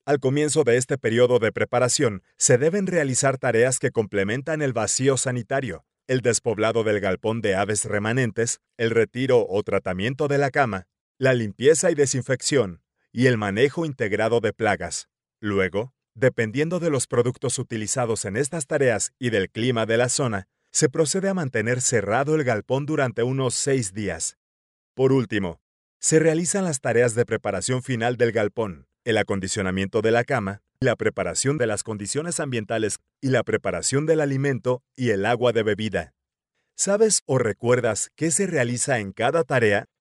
Al comienzo de este periodo de preparación, se deben realizar tareas que complementan el vacío sanitario, el despoblado del galpón de aves remanentes, el retiro o tratamiento de la cama, la limpieza y desinfección, y el manejo integrado de plagas. Luego, dependiendo de los productos utilizados en estas tareas y del clima de la zona, se procede a mantener cerrado el galpón durante unos 6 días. Por último, se realizan las tareas de preparación final del galpón, el acondicionamiento de la cama, la preparación de las condiciones ambientales y la preparación del alimento y el agua de bebida. ¿Sabes o recuerdas qué se realiza en cada tarea?